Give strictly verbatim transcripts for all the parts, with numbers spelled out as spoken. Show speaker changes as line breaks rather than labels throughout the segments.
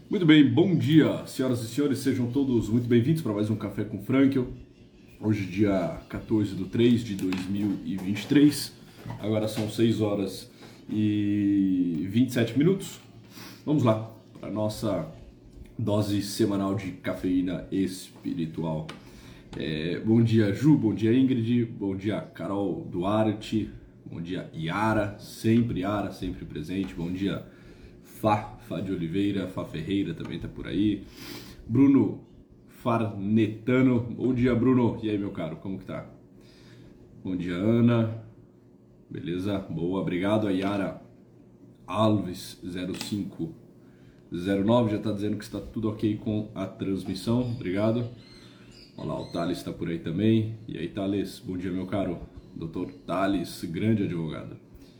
Muito bem, bom dia, senhoras e senhores, sejam todos muito bem-vindos para mais um Café com Frankel. Hoje, dia quatorze de três de dois mil e vinte e três, agora são seis horas e vinte e sete minutos. Vamos lá, para a nossa dose semanal de cafeína espiritual. É, bom dia, Ju, bom dia, Ingrid, bom dia, Carol Duarte, bom dia, Yara, sempre Yara, sempre presente, bom dia, Fá, Fá de Oliveira, Fá Ferreira também tá por aí. Bruno Farnetano, bom dia, Bruno. E aí, meu caro, como que tá? Bom dia, Ana. Beleza? Boa, obrigado. A Yara Alves zero cinco zero nove já tá dizendo que está tudo ok com a transmissão. Obrigado. Olha lá, o Thales tá por aí também. E aí, Thales, bom dia, meu caro. doutor Thales, grande advogado.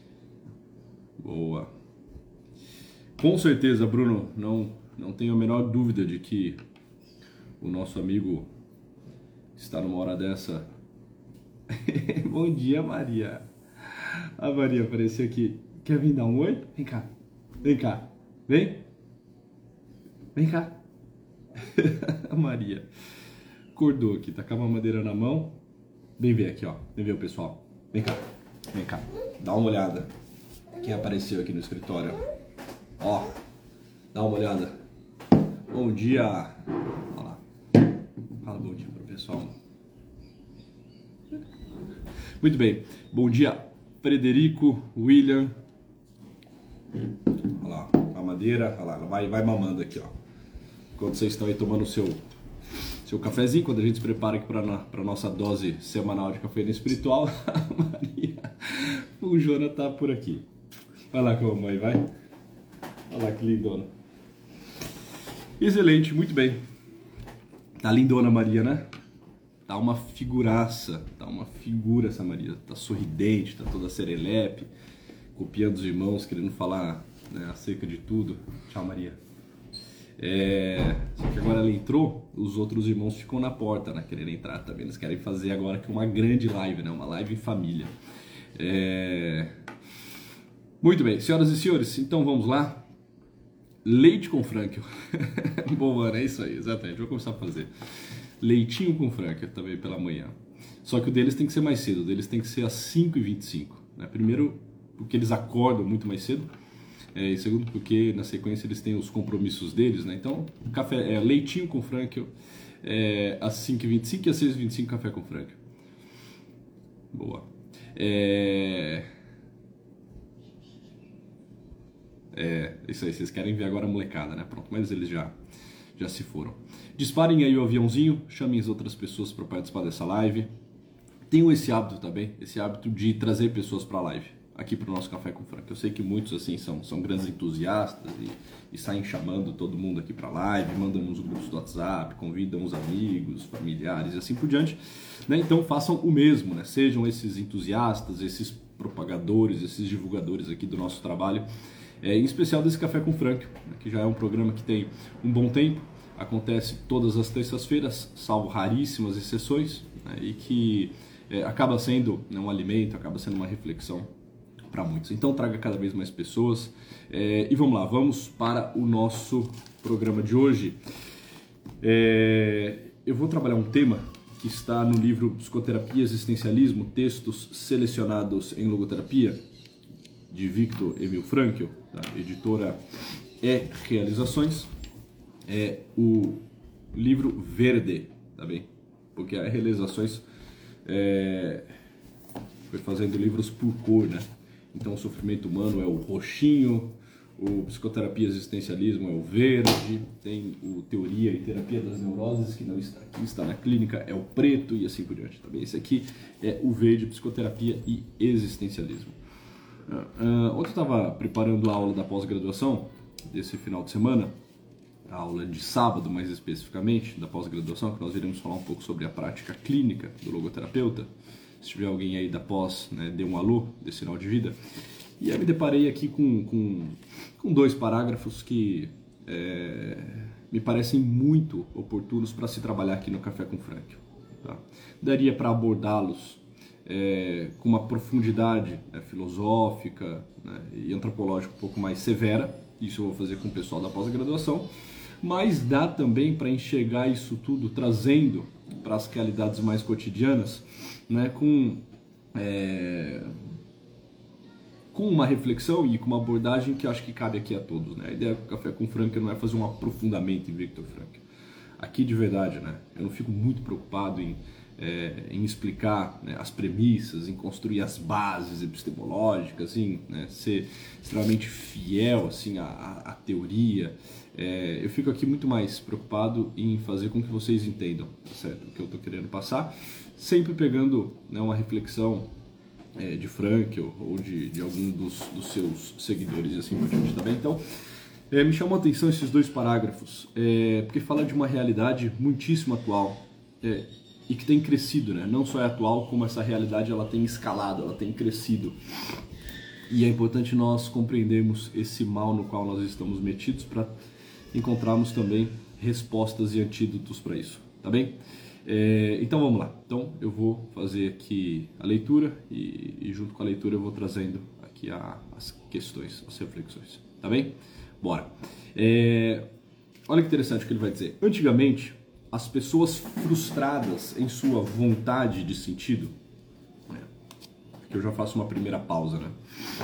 Boa. Com certeza, Bruno, não, não tenho a menor dúvida de que o nosso amigo está numa hora dessa. Bom dia, Maria. A Maria apareceu aqui. Quer vir dar um oi? Vem cá. Vem cá. Vem. Vem cá. A Maria acordou aqui, tá com a mamadeira na mão. Vem ver aqui, ó. Vem ver o pessoal. Vem cá. Vem cá. Dá uma olhada. Quem apareceu aqui no escritório? Ó, dá uma olhada. Bom dia. Olha lá. Fala bom dia pro pessoal. Muito bem. Bom dia, Frederico, William. Olha lá, a madeira. Olha lá, ela vai, vai mamando aqui, ó. Enquanto vocês estão aí tomando o seu, seu cafezinho, quando a gente se prepara aqui para a nossa dose semanal de cafeína espiritual, a Maria, o Jona tá por aqui. Vai lá com a mamãe, vai. Olha lá que lindona. Excelente, muito bem. Tá lindona, Maria, né? Tá uma figuraça, tá uma figura essa Maria. Tá sorridente, tá toda serelepe, copiando os irmãos, querendo falar, né, acerca de tudo. Tchau, Maria. É... Só que agora ela entrou, os outros irmãos ficam na porta, né? Querendo entrar também. Eles querem fazer agora aqui uma grande live, né? Uma live em família. É... Muito bem, senhoras e senhores, então vamos lá. Leite com Frankel. Boa, é isso aí, exatamente. Vou começar a fazer. Leitinho com Frankel também pela manhã. Só que o deles tem que ser mais cedo. O deles tem que ser às cinco e vinte e cinco. Né? Primeiro, porque eles acordam muito mais cedo. É, e segundo, porque na sequência eles têm os compromissos deles. Né? Então, café, é, leitinho com Frankel é, às cinco e vinte e cinco e às seis e vinte e cinco café com Frankel. Boa. É... É, isso aí, vocês querem ver agora a molecada, né? Pronto, mas eles já, já se foram. Disparem aí o aviãozinho, chamem as outras pessoas para participar dessa live. Tenham esse hábito também, esse hábito de trazer pessoas para a live, aqui para o nosso Café com Frankel. Eu sei que muitos, assim, são, são grandes entusiastas e, e saem chamando todo mundo aqui para a live, mandam nos grupos do WhatsApp, convidam os amigos, familiares e assim por diante. Né? Então façam o mesmo, né? Sejam esses entusiastas, esses propagadores, esses divulgadores aqui do nosso trabalho. É, em especial desse Café com Frankel, né, que já é um programa que tem um bom tempo, acontece todas as terças-feiras, salvo raríssimas exceções, né, e que é, acaba sendo, né, um alimento, acaba sendo uma reflexão para muitos. Então traga cada vez mais pessoas é, e vamos lá, vamos para o nosso programa de hoje. É, eu vou trabalhar um tema que está no livro Psicoterapia e Existencialismo, textos selecionados em logoterapia, de Viktor Emil Frankl, da editora E Realizações, é o livro verde, tá bem? Porque a Realizações é, foi fazendo livros por cor, né? Então o sofrimento humano é o roxinho, o Psicoterapia e Existencialismo é o verde, tem o Teoria e Terapia das Neuroses, que não está aqui, está na clínica, é o preto e assim por diante, tá bem? Esse aqui é o verde, Psicoterapia e Existencialismo. Uh, ontem eu estava preparando a aula da pós-graduação desse final de semana, a aula de sábado mais especificamente, da pós-graduação, que nós iremos falar um pouco sobre a prática clínica do logoterapeuta. Se tiver alguém aí da pós, né, dê um alô, dê sinal de vida. E aí me deparei aqui com, com, com dois parágrafos que é, me parecem muito oportunos para se trabalhar aqui no Café com Frankel. Tá? Daria para abordá-los É, com uma profundidade, né, filosófica, né, e antropológica um pouco mais severa. Isso eu vou fazer com o pessoal da pós-graduação. mas dá também para enxergar isso tudo, trazendo para as realidades mais cotidianas, né, com, é, com uma reflexão e com uma abordagem que eu acho que cabe aqui a todos. Né? A ideia do Café com Frankl não é fazer um aprofundamento em Viktor Frankl. Aqui, de verdade, né, eu não fico muito preocupado em, é, em explicar, né, as premissas, em construir as bases epistemológicas, em, né, ser extremamente fiel assim, à, à teoria. É, eu fico aqui muito mais preocupado em fazer com que vocês entendam, certo, o que eu estou querendo passar, sempre pegando, né, uma reflexão é, de Frankl ou de, de algum dos, dos seus seguidores assim por diante também. Então, É, me chamou a atenção esses dois parágrafos, é, porque fala de uma realidade muitíssimo atual é, e que tem crescido, né? Não só é atual, como essa realidade ela tem escalado, ela tem crescido. E é importante nós compreendermos esse mal no qual nós estamos metidos para encontrarmos também respostas e antídotos para isso, tá bem? É, então vamos lá. Então eu vou fazer aqui a leitura e, e junto com a leitura eu vou trazendo aqui a, as questões, as reflexões, tá bem? Bora. É, olha que interessante o que ele vai dizer. Antigamente, as pessoas frustradas em sua vontade de sentido, né, que eu já faço uma primeira pausa, né?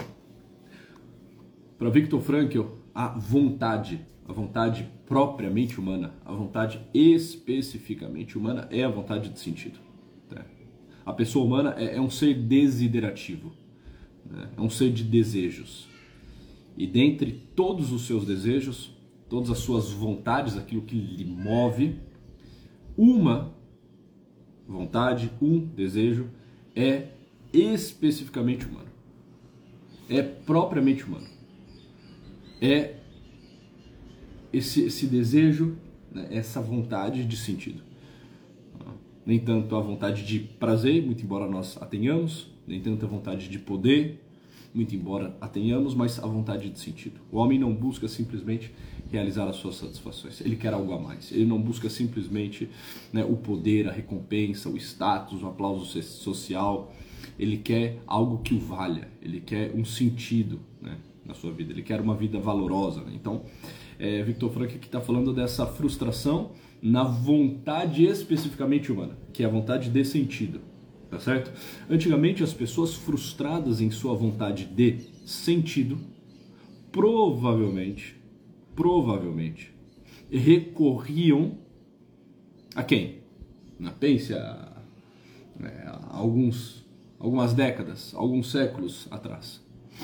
Para Viktor Frankl, a vontade, a vontade propriamente humana, a vontade especificamente humana é a vontade de sentido. Né? A pessoa humana é, é um ser desiderativo, né? É um ser de desejos. E dentre todos os seus desejos, todas as suas vontades, aquilo que lhe move, uma vontade, um desejo é especificamente humano. É propriamente humano. É esse, esse desejo, né, essa vontade de sentido. Nem tanto a vontade de prazer, muito embora nós a tenhamos, nem tanto a vontade de poder, muito embora a tenhamos, mas a vontade de sentido. O homem não busca simplesmente realizar as suas satisfações, ele quer algo a mais. Ele não busca simplesmente, né, o poder, a recompensa, o status, o aplauso social. Ele quer algo que o valha, ele quer um sentido, né, na sua vida, ele quer uma vida valorosa. Né? Então, é, Viktor Frankl aqui está falando dessa frustração na vontade especificamente humana, que é a vontade de sentido. Tá certo? Antigamente as pessoas frustradas em sua vontade de sentido provavelmente, provavelmente recorriam a quem? Na pense a, é, a alguns, algumas décadas, alguns séculos atrás.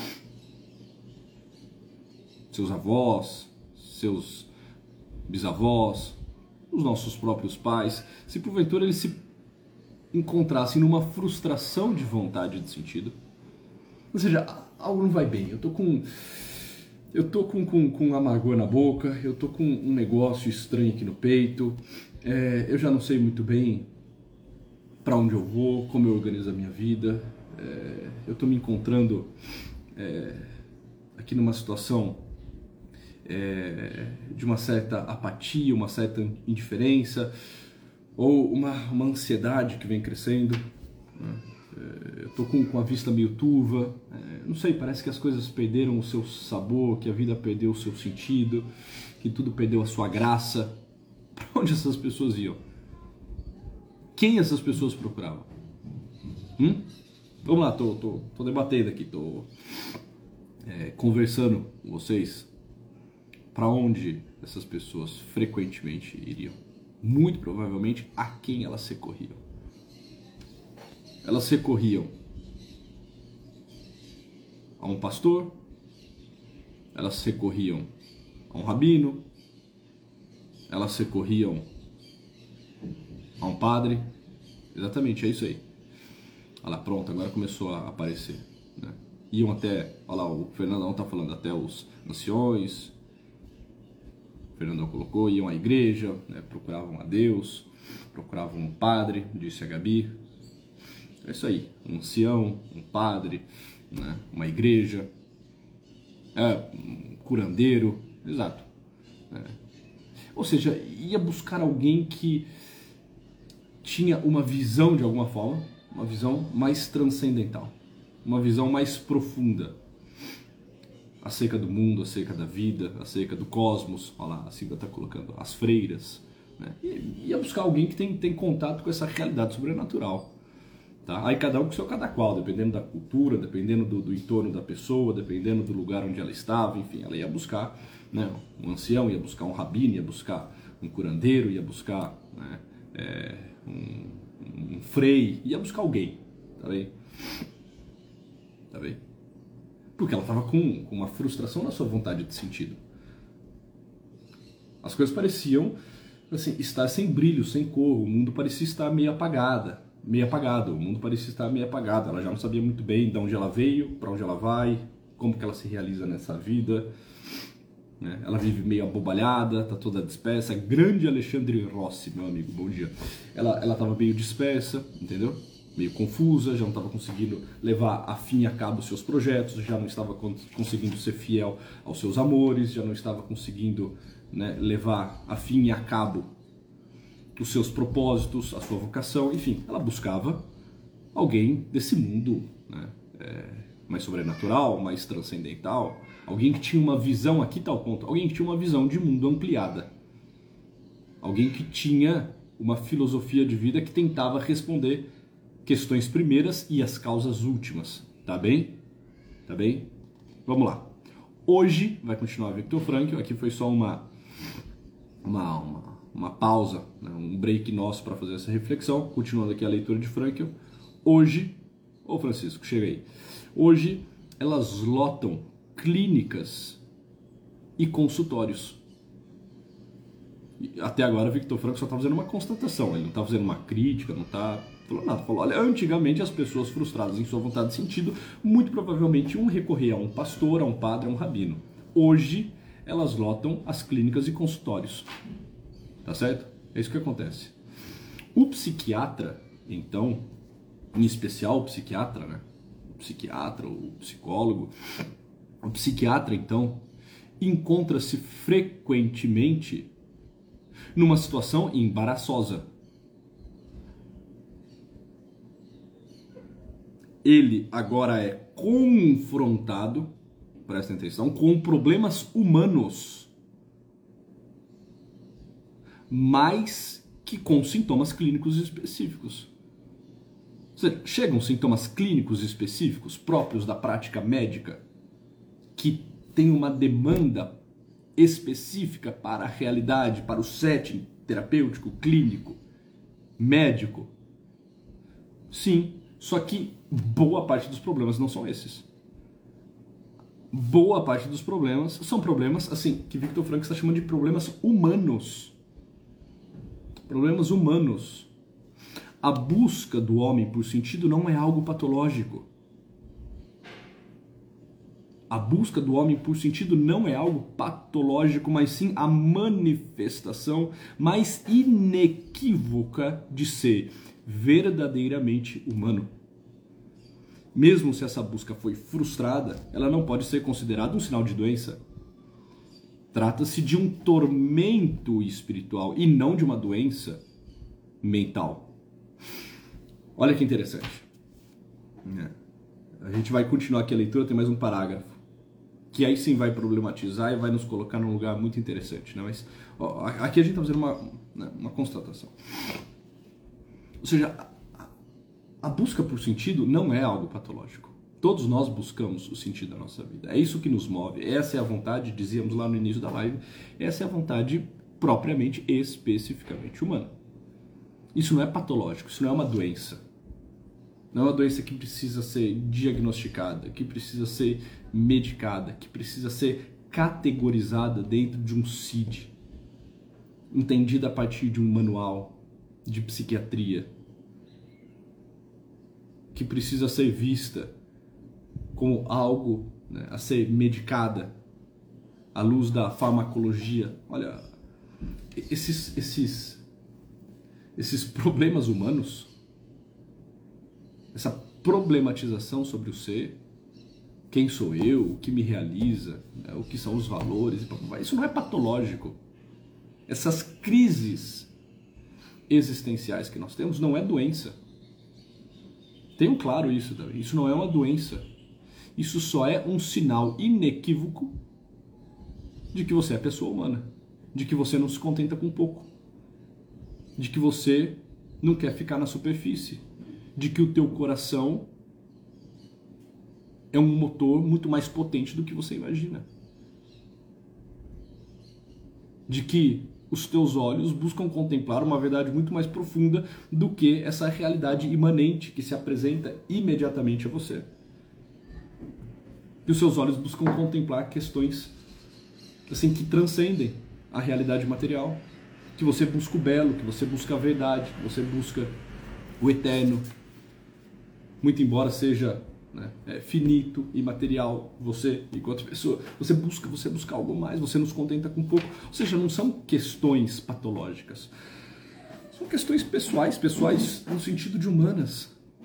Seus avós, seus bisavós, os nossos próprios pais, se porventura eles se encontrassem numa frustração de vontade de sentido, ou seja, algo não vai bem, eu tô com eu tô com, com, com amargor na boca, eu tô com um negócio estranho aqui no peito, é, eu já não sei muito bem para onde eu vou, como eu organizo a minha vida, é, eu tô me encontrando é, aqui numa situação é, de uma certa apatia, uma certa indiferença, ou uma, uma ansiedade que vem crescendo, né? Eu tô com, com a vista meio turva, é, não sei, parece que as coisas perderam o seu sabor, que a vida perdeu o seu sentido, que tudo perdeu a sua graça. Para onde essas pessoas iam? Quem essas pessoas procuravam? Hum? Vamos lá, tô, tô, tô debatendo aqui, tô é, conversando com vocês. Para onde essas pessoas frequentemente iriam? Muito provavelmente a quem elas recorriam. Elas recorriam a um pastor, elas recorriam a um rabino, elas recorriam a um padre. Exatamente, é isso aí. Olha lá, pronto, agora começou a aparecer, né? Iam até, olha lá, o Fernandão tá falando, até os anciões. O Fernandão colocou, iam à igreja, né, procuravam a Deus, procuravam um padre, disse a Gabi. É isso aí, um ancião, um padre, né, uma igreja, é, um curandeiro, exato. É. Ou seja, ia buscar alguém que tinha uma visão de alguma forma, uma visão mais transcendental, uma visão mais profunda. acerca do mundo, acerca da vida, acerca do cosmos. Olha lá, a Silvia está colocando as freiras. Né? E ia buscar alguém que tem, tem contato com essa realidade sobrenatural. Tá? Aí cada um com o seu cada qual, dependendo da cultura, dependendo do, do entorno da pessoa, dependendo do lugar onde ela estava, enfim, ela ia buscar, né, um ancião, ia buscar um rabino, ia buscar um curandeiro, ia buscar, né, é, um, um frei, ia buscar alguém, tá bem? Tá bem? Porque ela estava com, com uma frustração na sua vontade de sentido. As coisas pareciam assim, estar sem brilho, sem cor, o mundo parecia estar meio apagada. meio apagado, o mundo parecia estar meio apagado, ela já não sabia muito bem de onde ela veio, para onde ela vai, como que ela se realiza nessa vida, né? Ela vive meio abobalhada, tá toda dispersa. Grande Alexandre Rossi, meu amigo, bom dia. Ela ela estava meio dispersa, entendeu? Meio confusa, já não estava conseguindo levar a fim e a cabo os seus projetos, já não estava conseguindo ser fiel aos seus amores, já não estava conseguindo, né, levar a fim e a cabo os seus propósitos, a sua vocação, enfim, ela buscava alguém desse mundo, né, é, mais sobrenatural, mais transcendental, alguém que tinha uma visão, aqui está o ponto, alguém que tinha uma visão de mundo ampliada, alguém que tinha uma filosofia de vida que tentava responder questões primeiras e as causas últimas, tá bem? Tá bem? Vamos lá. Hoje vai continuar Viktor Frankl, aqui foi só uma uma, uma uma pausa, né, um break nosso para fazer essa reflexão, continuando aqui a leitura de Frankl. Hoje, ô Francisco, chega aí. Hoje elas lotam clínicas e consultórios. E até agora Viktor Frankl só está fazendo uma constatação, ele não está fazendo uma crítica, não está falando nada. Falou, olha, antigamente as pessoas frustradas em sua vontade de sentido, muito provavelmente iam recorrer a um pastor, a um padre, a um rabino. Hoje elas lotam as clínicas e consultórios. Tá certo? É isso que acontece. O psiquiatra, então, em especial o psiquiatra, né? O psiquiatra, o psicólogo, o psiquiatra, então, encontra-se frequentemente numa situação embaraçosa. Ele agora é confrontado, prestem atenção, com problemas humanos, mais que com sintomas clínicos específicos. Ou seja, chegam sintomas clínicos específicos próprios da prática médica que tem uma demanda específica para a realidade, para o setting terapêutico, clínico, médico. Sim, só que boa parte dos problemas não são esses. Boa parte dos problemas são problemas, assim, que Viktor Frankl está chamando de problemas humanos. Problemas humanos. A busca do homem por sentido não é algo patológico. A busca do homem por sentido não é algo patológico, mas sim a manifestação mais inequívoca de ser verdadeiramente humano. Mesmo se essa busca foi frustrada, ela não pode ser considerada um sinal de doença. Trata-se de um tormento espiritual e não de uma doença mental. Olha que interessante. A gente vai continuar aqui a leitura, tem mais um parágrafo, que aí sim vai problematizar e vai nos colocar num lugar muito interessante, né? Mas ó, aqui a gente está fazendo uma, né, uma constatação. Ou seja, a, a busca por sentido não é algo patológico. Todos nós buscamos o sentido da nossa vida. É isso que nos move. Essa é a vontade, dizíamos lá no início da live, essa é a vontade propriamente, especificamente humana. Isso não é patológico, isso não é uma doença. Não é uma doença que precisa ser diagnosticada, que precisa ser medicada, que precisa ser categorizada dentro de um C I D, entendida a partir de um manual de psiquiatria, que precisa ser vista como algo, né, a ser medicada à luz da farmacologia. Olha, esses, esses, esses problemas humanos, essa problematização sobre o ser, quem sou eu, o que me realiza, né, o que são os valores, isso não é patológico. Essas crises existenciais que nós temos não é doença. Tenham claro isso também, isso não é uma doença. isso só é um sinal inequívoco de que você é pessoa humana, de que você não se contenta com pouco, de que você não quer ficar na superfície, de que o teu coração é um motor muito mais potente do que você imagina, de que os teus olhos buscam contemplar uma verdade muito mais profunda do que essa realidade imanente que se apresenta imediatamente a você. Que os seus olhos buscam contemplar questões assim que transcendem a realidade material, que você busca o belo, que você busca a verdade, que você busca o eterno, muito embora seja, né, é, finito e material, você, enquanto pessoa, você busca, você busca algo mais, você não se contenta com pouco. Ou seja, não são questões patológicas, são questões pessoais, pessoais no sentido de humanas.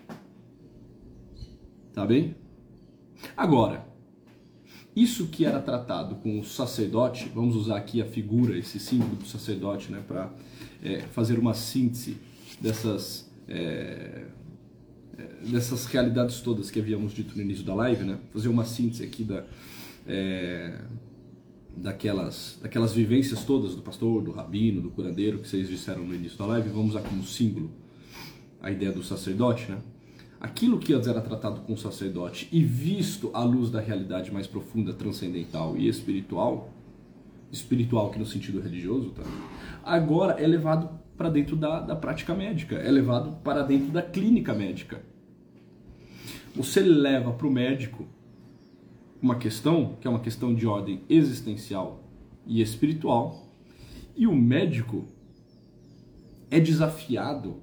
Tá bem? Agora, isso que era tratado com o sacerdote, vamos usar aqui a figura, esse símbolo do sacerdote, né, para é, fazer uma síntese dessas, é, dessas realidades todas que havíamos dito no início da live, né, fazer uma síntese aqui da, é, daquelas, daquelas vivências todas do pastor, do rabino, do curandeiro que vocês disseram no início da live. Vamos usar como símbolo a ideia do sacerdote, né? Aquilo que antes era tratado com o sacerdote e visto à luz da realidade mais profunda, transcendental e espiritual, espiritual que no sentido religioso, tá? Agora é levado para dentro da, da prática médica, é levado para dentro da clínica médica. Você leva para o médico uma questão, que é uma questão de ordem existencial e espiritual, e o médico é desafiado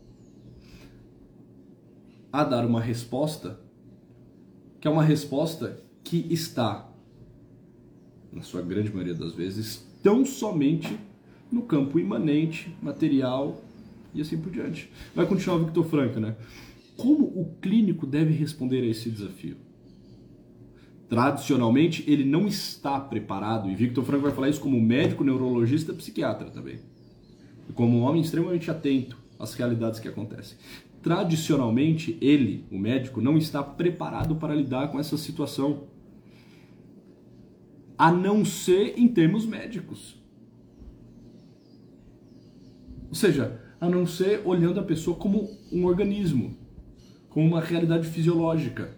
a dar uma resposta, que é uma resposta que está, na sua grande maioria das vezes, tão somente no campo imanente, material e assim por diante. Vai continuar o Viktor Frankl, né? Como o clínico deve responder a esse desafio? Tradicionalmente, ele não está preparado, e Viktor Frankl vai falar isso como médico, neurologista, psiquiatra também, e como um homem extremamente atento às realidades que acontecem. Tradicionalmente, ele, o médico, não está preparado para lidar com essa situação, a não ser em termos médicos. Ou seja, a não ser olhando a pessoa como um organismo, como uma realidade fisiológica,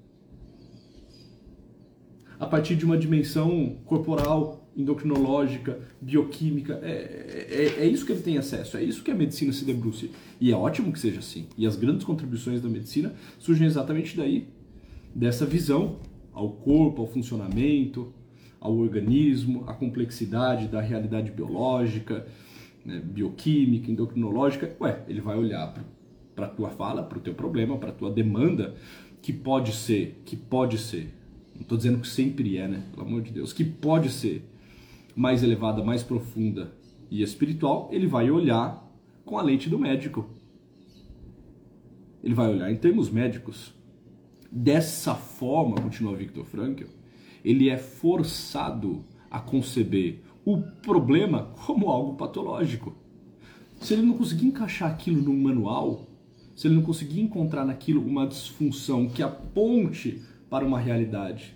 a partir de uma dimensão corporal, endocrinológica, bioquímica. É, é, é isso que ele tem acesso, é isso que a medicina se debruça. E é ótimo que seja assim. E as grandes contribuições da medicina surgem exatamente daí, dessa visão ao corpo, ao funcionamento, ao organismo, à complexidade da realidade biológica, né, bioquímica, endocrinológica. Ué, ele vai olhar para a tua fala, para o teu problema, para a tua demanda, que pode ser, que pode ser, não estou dizendo que sempre é, né, pelo amor de Deus, que pode ser mais elevada, mais profunda e espiritual. Ele vai olhar com a lente do médico. Ele vai olhar em termos médicos. Dessa forma, continua Viktor Frankl, ele é forçado a conceber o problema como algo patológico. Se ele não conseguir encaixar aquilo num manual, se ele não conseguir encontrar naquilo uma disfunção que aponte para uma realidade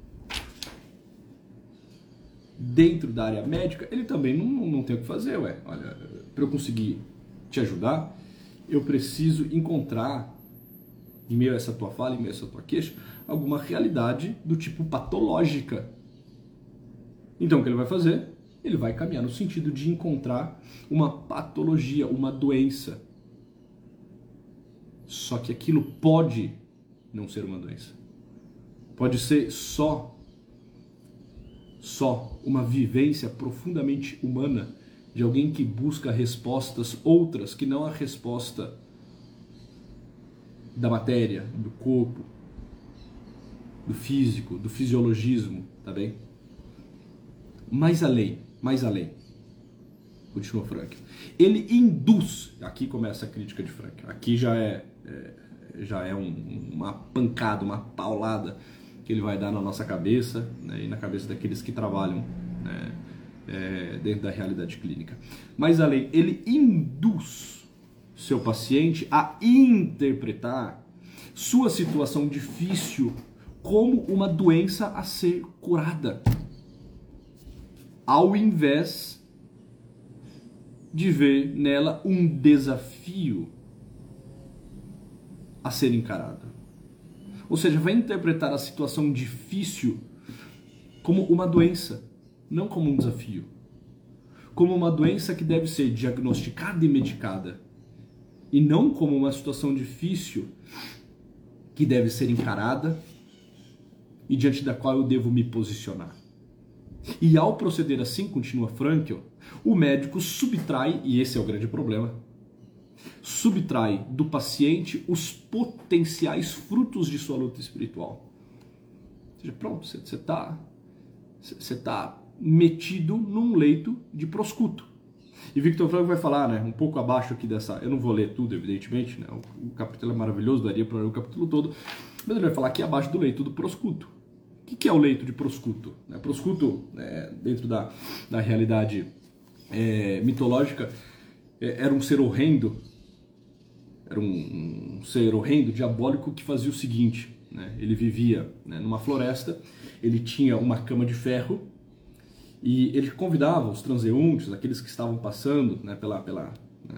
dentro da área médica, ele também não, não tem o que fazer. Ué, olha, para eu conseguir te ajudar, eu preciso encontrar, em meio a essa tua fala, em meio a essa tua queixa, alguma realidade do tipo patológica. Então o que ele vai fazer? Ele vai caminhar no sentido de encontrar uma patologia, uma doença. Só que aquilo pode não ser uma doença. Pode ser só só uma vivência profundamente humana de alguém que busca respostas outras que não a resposta da matéria, do corpo, do físico, do fisiologismo, tá bem? Mais além, mais além, continua Frankl, ele induz, aqui começa a crítica de Frankl, aqui já é, é já é um, uma pancada, uma paulada que ele vai dar na nossa cabeça, né, e na cabeça daqueles que trabalham, né, é, dentro da realidade clínica. Mas além, ele induz seu paciente a interpretar sua situação difícil como uma doença a ser curada, ao invés de ver nela um desafio a ser encarado. Ou seja, vai interpretar a situação difícil como uma doença, não como um desafio. Como uma doença que deve ser diagnosticada e medicada, e não como uma situação difícil que deve ser encarada e diante da qual eu devo me posicionar. E ao proceder assim, continua Frankl, o médico subtrai, e esse é o grande problema, subtrai do paciente os potenciais frutos de sua luta espiritual. Ou seja, pronto, você está você tá metido num leito de proscuto. E Viktor Frankl vai falar, né, um pouco abaixo aqui dessa, eu não vou ler tudo, evidentemente, né, o, o capítulo é maravilhoso, daria para ler o capítulo todo, mas ele vai falar aqui abaixo do leito do proscuto. O que, que é o leito de proscuto? Né, proscuto, é, dentro da, da realidade é, mitológica, é, era um ser horrendo, era um, um ser horrendo, diabólico, que fazia o seguinte, né, ele vivia, né, numa floresta, ele tinha uma cama de ferro, e ele convidava os transeuntes, aqueles que estavam passando, né, pela, pela, né,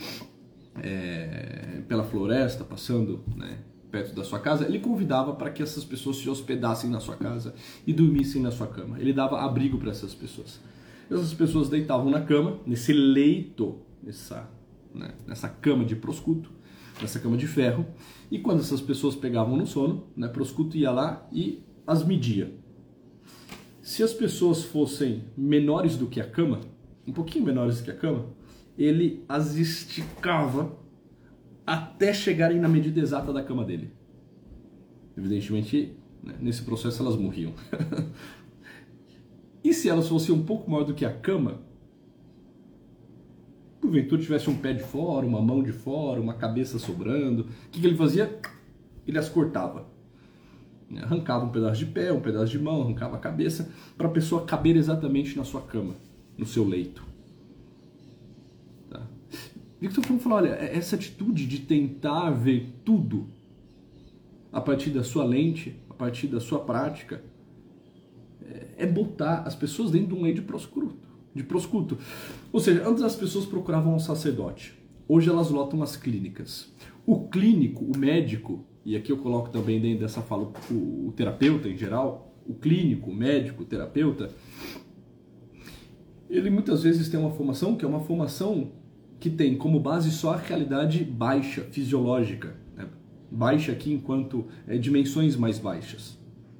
é, pela floresta, passando, né, perto da sua casa, ele convidava para que essas pessoas se hospedassem na sua casa e dormissem na sua cama. Ele dava abrigo para essas pessoas. Essas pessoas deitavam na cama, nesse leito, nessa, né, nessa cama de proscuto, nessa cama de ferro, e quando essas pessoas pegavam no sono, né, proscuto ia lá e as media. Se as pessoas fossem menores do que a cama, um pouquinho menores do que a cama, ele as esticava até chegarem na medida exata da cama dele. Evidentemente, né, nesse processo elas morriam. E se elas fossem um pouco maior do que a cama, porventura tivesse um pé de fora, uma mão de fora, uma cabeça sobrando, o que, que ele fazia? Ele as cortava. Arrancava um pedaço de pé, um pedaço de mão, arrancava a cabeça, para a pessoa caber exatamente na sua cama, no seu leito. Tá? Viktor Frankl falou, olha, essa atitude de tentar ver tudo a partir da sua lente, a partir da sua prática, é botar as pessoas dentro de um leito de proscuto. De proscuto. Ou seja, antes as pessoas procuravam um sacerdote, hoje elas lotam as clínicas. O clínico, o médico, e aqui eu coloco também dentro dessa fala o, o terapeuta em geral, o clínico, o médico, o terapeuta, ele muitas vezes tem uma formação que é uma formação que tem como base só a realidade baixa, fisiológica, né? Baixa aqui enquanto é, dimensões mais baixas.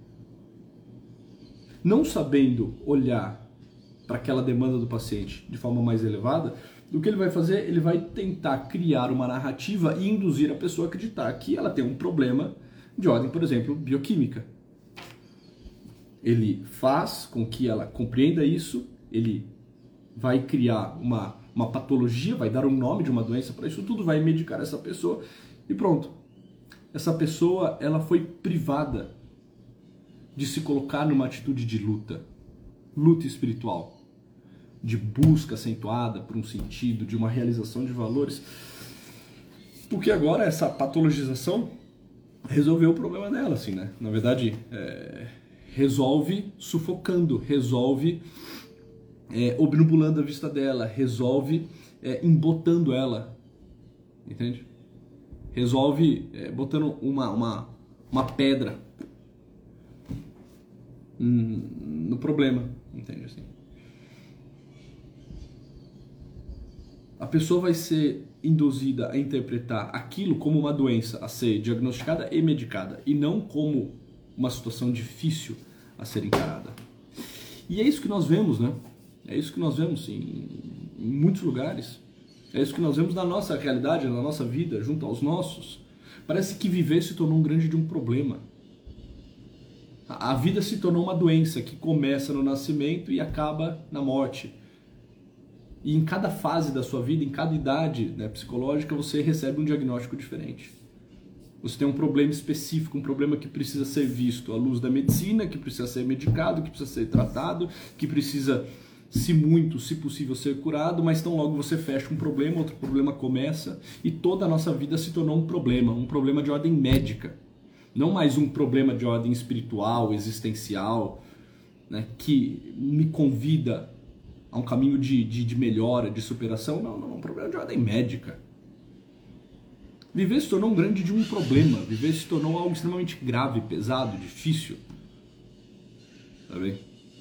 Não sabendo olhar para aquela demanda do paciente de forma mais elevada, o que ele vai fazer? Ele vai tentar criar uma narrativa e induzir a pessoa a acreditar que ela tem um problema de ordem, por exemplo, bioquímica. Ele faz com que ela compreenda isso, ele vai criar uma, uma patologia, vai dar um nome de uma doença para isso tudo, vai medicar essa pessoa e pronto. Essa pessoa, ela foi privada de se colocar numa atitude de luta, luta espiritual, de busca acentuada por um sentido, de uma realização de valores, porque agora essa patologização resolveu o problema dela, assim, né? Na verdade, é, resolve sufocando, resolve é, obnubilando a vista dela, resolve é, embotando ela, entende? Resolve é, botando uma, uma, uma pedra no problema, entende assim? A pessoa vai ser induzida a interpretar aquilo como uma doença a ser diagnosticada e medicada, e não como uma situação difícil a ser encarada. E é isso que nós vemos, né? É isso que nós vemos em, em muitos lugares. É isso que nós vemos na nossa realidade, na nossa vida, junto aos nossos. Parece que viver se tornou um grande de um problema. A vida se tornou uma doença que começa no nascimento e acaba na morte. E em cada fase da sua vida, em cada idade, né, psicológica, você recebe um diagnóstico diferente. Você tem um problema específico, um problema que precisa ser visto à luz da medicina, que precisa ser medicado, que precisa ser tratado, que precisa, se muito, se possível, ser curado, mas tão logo você fecha um problema, outro problema começa, e toda a nossa vida se tornou um problema, um problema de ordem médica. Não mais um problema de ordem espiritual, existencial, né, que me convida a um caminho de, de, de melhora, de superação. Não, não, é um problema de ordem médica. Viver se tornou um grande de um problema. Viver se tornou algo extremamente grave, pesado, difícil. Tá bem?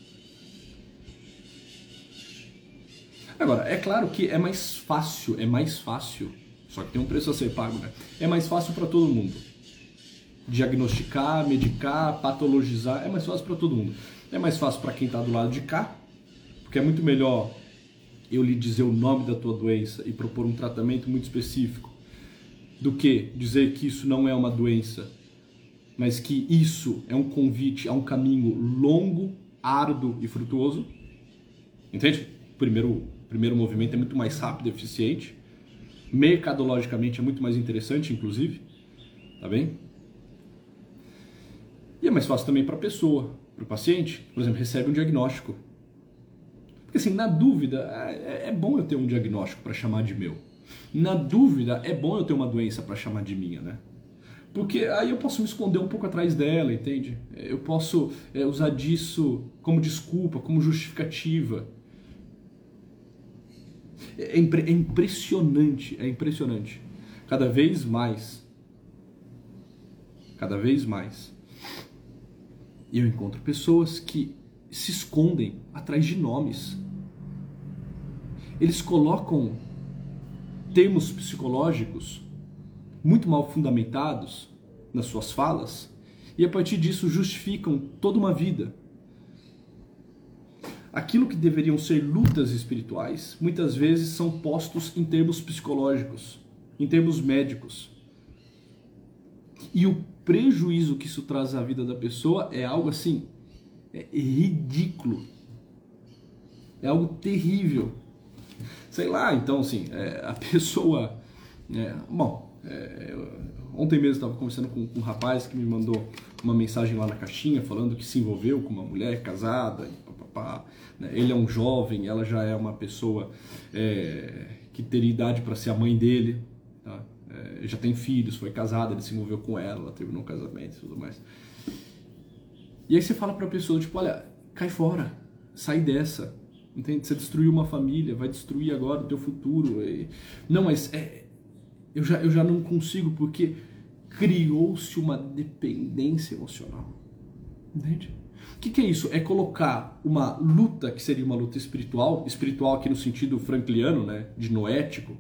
Agora, é claro que é mais fácil, é mais fácil, só que tem um preço a ser pago, né? É mais fácil para todo mundo. Diagnosticar, medicar, patologizar, é mais fácil para todo mundo. É mais fácil para quem está do lado de cá, porque é muito melhor eu lhe dizer o nome da tua doença e propor um tratamento muito específico, do que dizer que isso não é uma doença, mas que isso é um convite a um caminho longo, árduo e frutuoso. Entende? Primeiro, primeiro movimento é muito mais rápido e eficiente. Mercadologicamente é muito mais interessante, inclusive. Tá bem? E é mais fácil também para a pessoa, para o paciente, por exemplo, recebe um diagnóstico. Porque assim, na dúvida, é, é bom eu ter um diagnóstico para chamar de meu. Na dúvida, é bom eu ter uma doença para chamar de minha, né? Porque aí eu posso me esconder um pouco atrás dela, entende? Eu posso é, usar disso como desculpa, como justificativa. É, impre- é impressionante, é impressionante. Cada vez mais, cada vez mais, eu encontro pessoas que se escondem atrás de nomes. Eles colocam termos psicológicos muito mal fundamentados nas suas falas e a partir disso justificam toda uma vida. Aquilo que deveriam ser lutas espirituais muitas vezes são postos em termos psicológicos, em termos médicos. E o prejuízo que isso traz à vida da pessoa é algo assim, é ridículo. É algo terrível. Sei lá, então assim, é, a pessoa... É, bom, é, ontem mesmo estava conversando com, com um rapaz que me mandou uma mensagem lá na caixinha falando que se envolveu com uma mulher casada e papapá, né? Ele é um jovem, ela já é uma pessoa é, que teria idade para ser a mãe dele, tá? É, já tem filhos, foi casada, ele se envolveu com ela, ela terminou o casamento e tudo mais. E aí você fala para a pessoa, tipo, olha, cai fora, sai dessa. Entende? Você destruiu uma família, vai destruir agora o teu futuro. Não, mas é, eu, já, eu já não consigo porque criou-se uma dependência emocional. Entende? O que, que é isso? É colocar uma luta, que seria uma luta espiritual, espiritual aqui no sentido frankliano, né, de noético,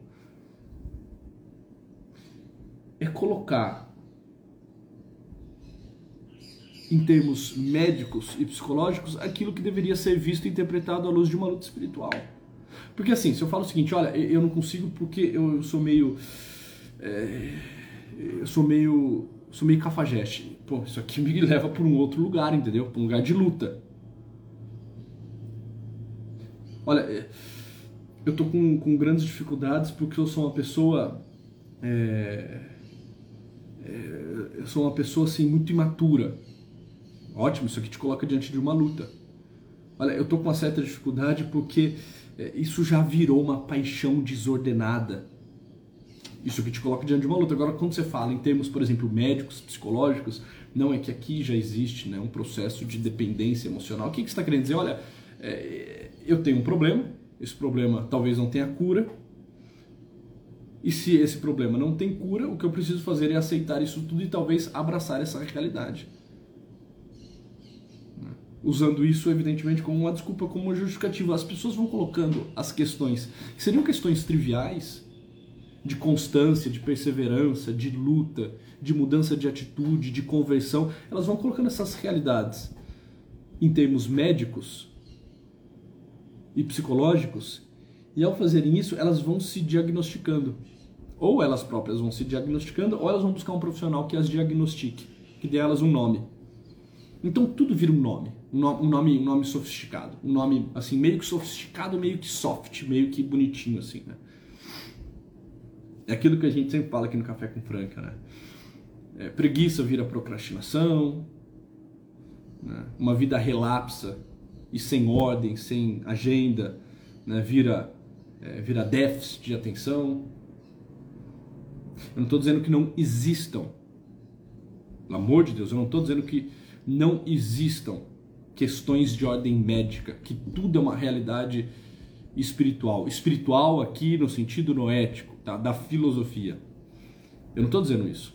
é colocar em termos médicos e psicológicos, aquilo que deveria ser visto e interpretado à luz de uma luta espiritual. Porque assim, se eu falo o seguinte, olha, eu não consigo porque eu sou meio... É, eu sou meio... sou meio cafajeste. Pô, isso aqui me leva para um outro lugar, entendeu? Para um lugar de luta. Olha, eu tô com, com grandes dificuldades porque eu sou uma pessoa... É, é, eu sou uma pessoa, assim, muito imatura. Ótimo, isso aqui te coloca diante de uma luta. Olha, eu tô com uma certa dificuldade porque é, isso já virou uma paixão desordenada. Isso aqui te coloca diante de uma luta. Agora, quando você fala em termos, por exemplo, médicos, psicológicos, não é que aqui já existe, né, um processo de dependência emocional. O que, que você está querendo dizer? Olha, é, eu tenho um problema, esse problema talvez não tenha cura, e se esse problema não tem cura, o que eu preciso fazer é aceitar isso tudo e talvez abraçar essa realidade. Usando isso, evidentemente, como uma desculpa, como uma justificativa. As pessoas vão colocando as questões, que seriam questões triviais, de constância, de perseverança, de luta, de mudança de atitude, de conversão, elas vão colocando essas realidades em termos médicos e psicológicos, e ao fazerem isso, elas vão se diagnosticando. Ou elas próprias vão se diagnosticando, ou elas vão buscar um profissional que as diagnostique, que dê a elas um nome. Então tudo vira um nome, um nome, um nome, um nome sofisticado, um nome assim meio que sofisticado, meio que soft, meio que bonitinho assim, né? É aquilo que a gente sempre fala aqui no Café com Franca, né? É, preguiça vira procrastinação, né? Uma vida relapsa e sem ordem, sem agenda, né? Vira, é, vira déficit de atenção. Eu não estou dizendo que não existam Pelo amor de Deus, eu não estou dizendo que não existam questões de ordem médica, que tudo é uma realidade espiritual. Espiritual aqui no sentido noético, tá? Da filosofia. Eu não estou dizendo isso.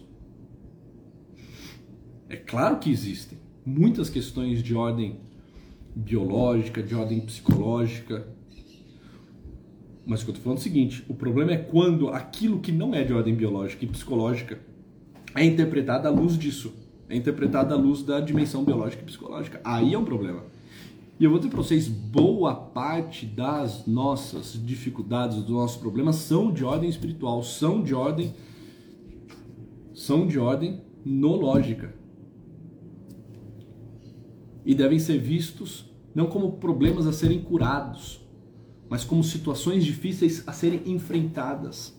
É claro que existem muitas questões de ordem biológica, de ordem psicológica. Mas o que eu estou falando é o seguinte, o problema é quando aquilo que não é de ordem biológica e psicológica é interpretado à luz disso. É interpretado à luz da dimensão biológica e psicológica. Aí é um problema. E eu vou dizer para vocês, boa parte das nossas dificuldades, dos nossos problemas são de ordem espiritual, são de ordem, são de ordem nológica. E devem ser vistos não como problemas a serem curados, mas como situações difíceis a serem enfrentadas.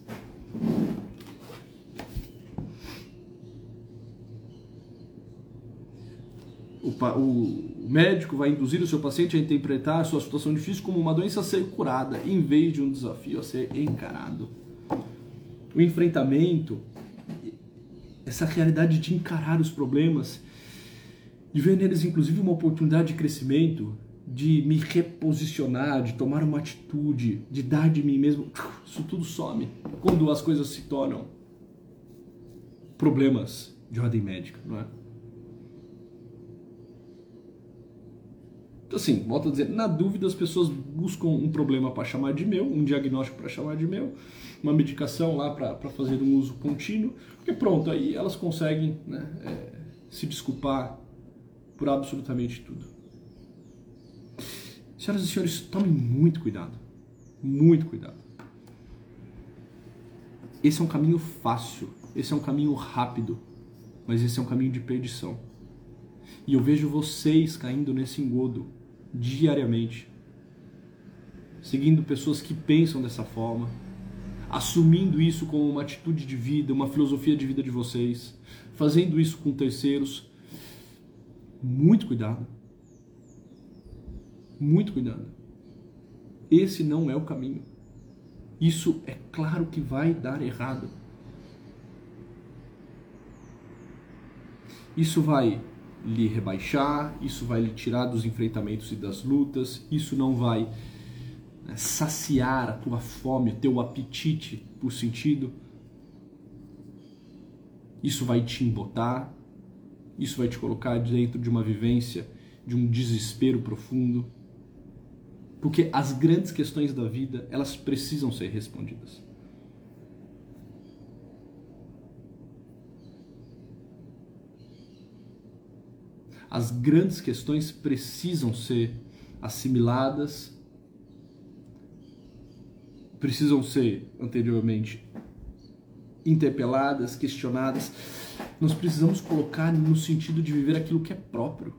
O, o médico vai induzir o seu paciente a interpretar a sua situação difícil como uma doença a ser curada, em vez de um desafio a ser encarado. O enfrentamento, essa realidade de encarar os problemas, de ver neles inclusive uma oportunidade de crescimento, de me reposicionar, de tomar uma atitude, de dar de mim mesmo, isso tudo some quando as coisas se tornam problemas de ordem médica, não é? Então assim, volto a dizer, na dúvida as pessoas buscam um problema para chamar de meu, um diagnóstico para chamar de meu, uma medicação lá para fazer um uso contínuo, porque pronto, aí elas conseguem, né, é, se desculpar por absolutamente tudo. Senhoras e senhores, tomem muito cuidado, muito cuidado. Esse é um caminho fácil, esse é um caminho rápido, mas esse é um caminho de perdição. E eu vejo vocês caindo nesse engodo diariamente, seguindo pessoas que pensam dessa forma, assumindo isso como uma atitude de vida, uma filosofia de vida de vocês, fazendo isso com terceiros. Muito cuidado. Muito cuidado. Esse não é o caminho. Isso é claro que vai dar errado. Isso vai lhe rebaixar, isso vai lhe tirar dos enfrentamentos e das lutas, isso não vai, né, saciar a tua fome, o teu apetite por sentido. Isso vai te embotar, isso vai te colocar dentro de uma vivência de um desespero profundo. Porque as grandes questões da vida, elas precisam ser respondidas. As grandes questões precisam ser assimiladas, precisam ser anteriormente interpeladas, questionadas. Nós precisamos colocar no sentido de viver aquilo que é próprio.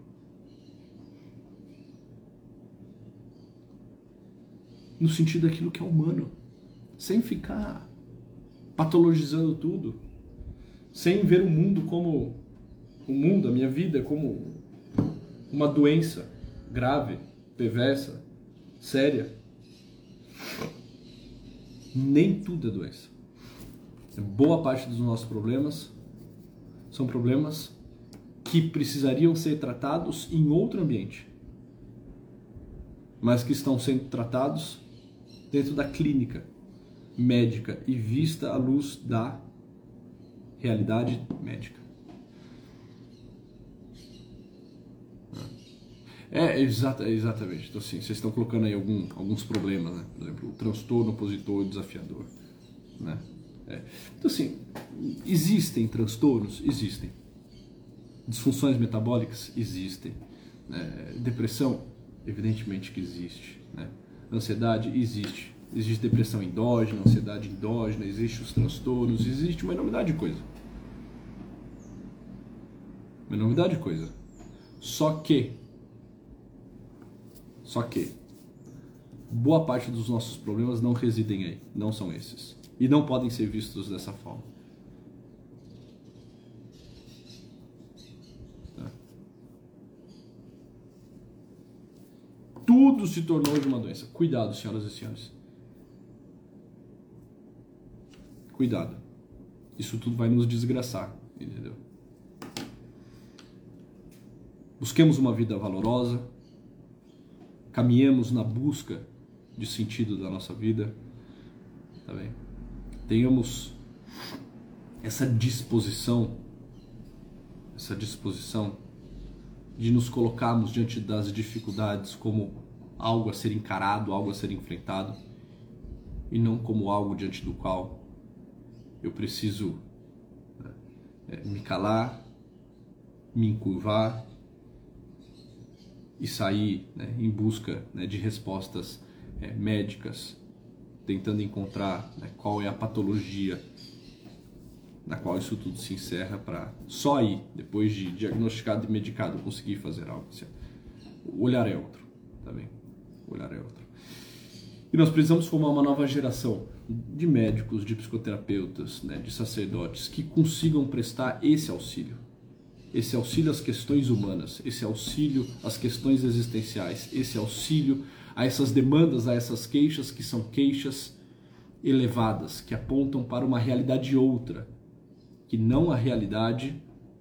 No sentido daquilo que é humano, sem ficar patologizando tudo, sem ver o mundo como o mundo, a minha vida, como uma doença grave, perversa, séria. Nem tudo é doença. Boa parte dos nossos problemas são problemas que precisariam ser tratados em outro ambiente, mas que estão sendo tratados dentro da clínica médica e vista à luz da realidade médica. É, exata, exatamente. Então, assim, vocês estão colocando aí algum, alguns problemas, né? Por exemplo, o transtorno opositor desafiador, né? É. Então, assim, existem transtornos? Existem. Disfunções metabólicas? Existem. É, depressão? Evidentemente que existe, né? Ansiedade? Existe. Existe depressão endógena, ansiedade endógena, existe os transtornos, existe uma enormidade de coisa. Uma enormidade de coisa. Só que, só que, boa parte dos nossos problemas não residem aí, não são esses. E não podem ser vistos dessa forma. Tá? Tudo se tornou de uma doença. Cuidado, senhoras e senhores. Cuidado. Isso tudo vai nos desgraçar, entendeu? busquemos uma vida valorosa, caminhemos na busca de sentido da nossa vida, tá bem? Tenhamos essa disposição, essa disposição de nos colocarmos diante das dificuldades como algo a ser encarado, algo a ser enfrentado, e não como algo diante do qual eu preciso, né, me calar, me encurvar e sair, né, em busca, né, de respostas é, médicas, tentando encontrar, né, qual é a patologia na qual isso tudo se encerra, para só aí, depois de diagnosticado e medicado, conseguir fazer algo. Assim. O olhar é outro, tá bem? O olhar é outro. E nós precisamos formar uma nova geração de médicos, de psicoterapeutas, né, de sacerdotes que consigam prestar esse auxílio. Esse auxílio às questões humanas, esse auxílio às questões existenciais, esse auxílio a essas demandas, a essas queixas que são queixas elevadas, que apontam para uma realidade outra, que não a realidade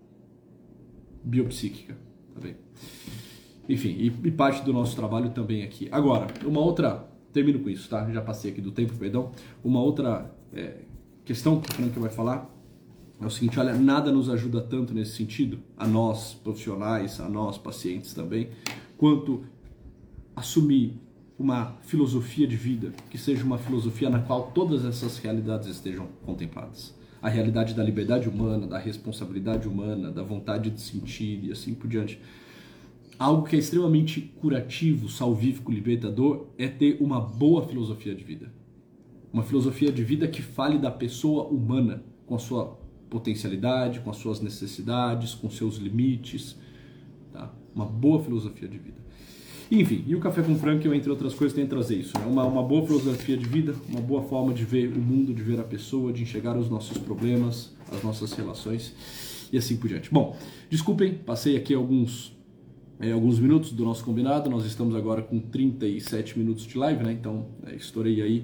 biopsíquica, tá bem? Enfim, e, e parte do nosso trabalho também aqui. Agora, uma outra, termino com isso, tá? Já passei aqui do tempo, perdão. Uma outra é, questão que o Frank vai falar é o seguinte: olha, nada nos ajuda tanto nesse sentido, a nós profissionais, a nós pacientes também, quanto assumir uma filosofia de vida, que seja uma filosofia na qual todas essas realidades estejam contempladas. A realidade da liberdade humana, da responsabilidade humana, da vontade de sentir e assim por diante. Algo que é extremamente curativo, salvífico, libertador, é ter uma boa filosofia de vida. Uma filosofia de vida que fale da pessoa humana, com a sua potencialidade, com as suas necessidades, com seus limites. Tá? Uma boa filosofia de vida. Enfim, e o Café com Frank, entre outras coisas, tem que trazer isso. Né? Uma, uma boa filosofia de vida, uma boa forma de ver o mundo, de ver a pessoa, de enxergar os nossos problemas, as nossas relações e assim por diante. Bom, desculpem, passei aqui alguns, é, alguns minutos do nosso combinado. Nós estamos agora com trinta e sete minutos de live, né? Então é, estourei aí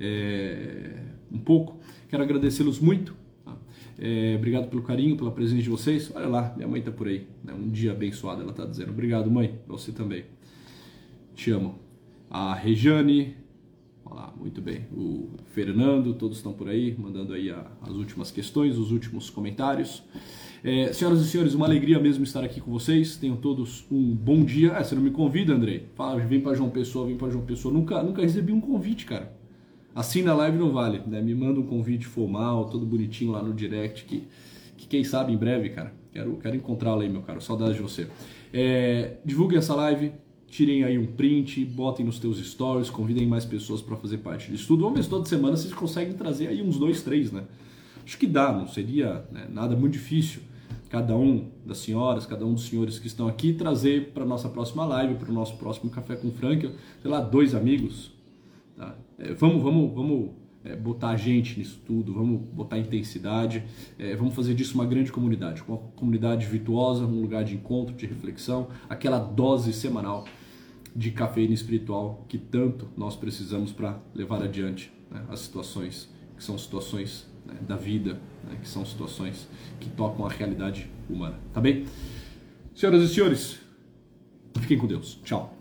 é, um pouco. Quero agradecê-los muito. Tá? É, obrigado pelo carinho, pela presença de vocês. Olha lá, minha mãe está por aí. Né? Um dia abençoado, ela está dizendo. Obrigado, mãe, pra você também. Te amo. A Rejane, olá, muito bem. O Fernando, todos estão por aí, mandando aí a, as últimas questões, os últimos comentários. É, senhoras e senhores, uma alegria mesmo estar aqui com vocês. Tenham todos um bom dia. Ah, você não me convida, Andrei? Fala, vem para João Pessoa, vem para João Pessoa. Nunca, nunca recebi um convite, cara. Assim na live não vale, né? Me manda um convite formal, todo bonitinho lá no direct, que, que quem sabe em breve, cara. Quero, quero encontrá-lo aí, meu caro. Saudades de você. É, divulguem essa live. Tirem aí um print, botem nos teus stories, convidem mais pessoas para fazer parte disso tudo. Vamos ver se toda semana vocês conseguem trazer aí uns dois, três, né? Acho que dá, não seria, né, nada muito difícil. Cada um das senhoras, cada um dos senhores que estão aqui, trazer para a nossa próxima live, para o nosso próximo Café com Frank, sei lá, dois amigos. Tá? É, vamos, vamos, vamos é, botar gente nisso tudo, vamos botar intensidade, é, vamos fazer disso uma grande comunidade, uma comunidade virtuosa, um lugar de encontro, de reflexão, aquela dose semanal de cafeína espiritual que tanto nós precisamos para levar adiante, né, as situações que são situações, né, da vida, né, que são situações que tocam a realidade humana, tá bem? Senhoras e senhores, fiquem com Deus. Tchau.